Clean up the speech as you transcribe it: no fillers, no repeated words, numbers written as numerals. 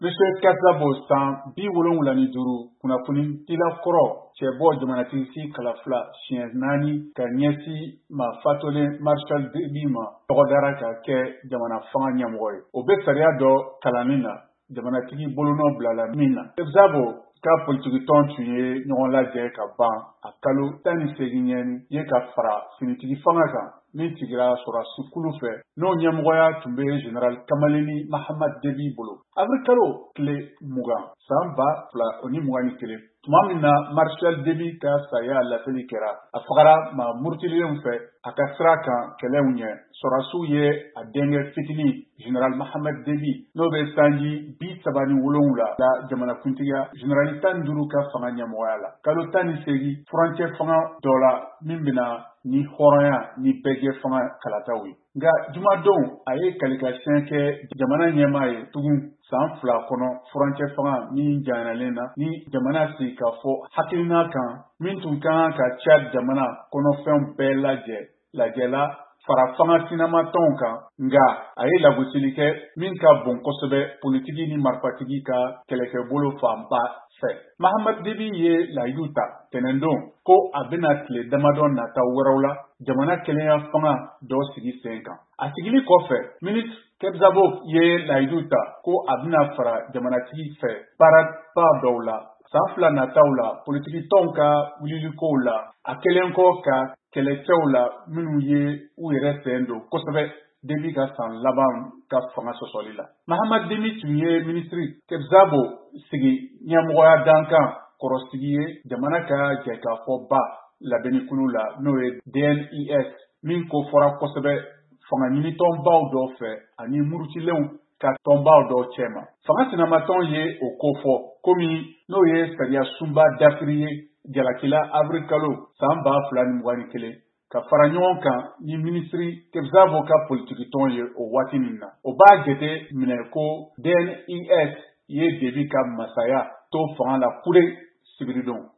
Monsieur Kassabo san bi wolonwula ni duuru kunnafoni dila kɔrɔ cɛ bɔ jamanatigi kala fila siɲɛ 4 ka ɲɛsi ma fatolen Marshal Déby ma tɔgɔdara ka kɛ jamana fanga ɲɛmɔgɔ ye. O bɛ sariya dɔ kalanni na jamanatigi bolonɔ bilala min na. Kassabo ka politiki tɔn tun ye ɲɔgɔn lajɛ ka ban a kalo 18 ye ka fara finitigi fanga kan min sigira sɔrɔdasi kulu fɛ n'o ɲɛmɔgɔya tun bɛ Général Kamalenni Mahamad Déby bolo. Avril kalo tile 20 san 2021 tuma min na Marshal Déby ka saya lafili kɛra a fagara maa murutilenw fɛ a ka sira kan kɛlɛw ɲɛ sɔrɔdasiw ye a denkɛ fitinin Général Mahamad Déby n'o bɛ sanji 37 la jamanakuntigiya Général 15 ka fanga ɲɛmɔgɔya la. Kalo 18 furancɛ fanga dɔ la min bɛna ni hɔrɔnya ni bɛɛjɛ fanga kalataw ye. Nka jumadon a ye kalikasiyɛn kɛ jamana ɲɛmaa ye tugun san 2 kɔnɔ furancɛ fanga min janyalen na ni jamana sigi ka fɔ hakilina kan min tun kan ka Tchad jamana kɔnɔfɛnw bɛɛ lajɛla fara fanga sinamatɔnw kan nka a ye lagosili kɛ min ka bon kosɛbɛ politiki ni marifatigi ka kɛlɛkɛbolo fanba fɛ. Mahamad Déby ye layidu ta tɛnɛndon ko a bɛna tile damadɔ nataw wɛrɛw la jamana kɛnɛya fanga dɔ sigi sen kan. A sigili kɔfɛ ministre Kassabo ye layidu ta ko a bɛna fara jamanatigi fɛ baaraba dɔw la san 2 nataw la politiki tɔnw ka wulilikow la a kɛlen kɔ ka kɛlɛcɛw la minnu ye u yɛrɛ sen don kosɛbɛ Déby ka san laban ka fanga sɔsɔli la. Mahamad Déby tun ye ministre Kassabo sigi ɲɛmɔgɔya dankan kɔrɔsigi ye jamana ka jɛkafɔba labɛnnikulu la n'o ye DNIS min ko fɔra kosɛbɛ fanga ɲinitɔnbaw dɔw fɛ ani murutilenw ka tɔnbaw dɔw cɛma. Fanga sinamatɔn ye o ko fɔ komi n'o ye sariya sunba dafiri ye jalakila avril kalo san 2021 ka fara ɲɔgɔn kan ni ministri Kassabo ka politiki tɔn ye o waati min na. O b'a jate minɛ ko DNIS ye Déby ka masaya to fanga la kure sibiridon.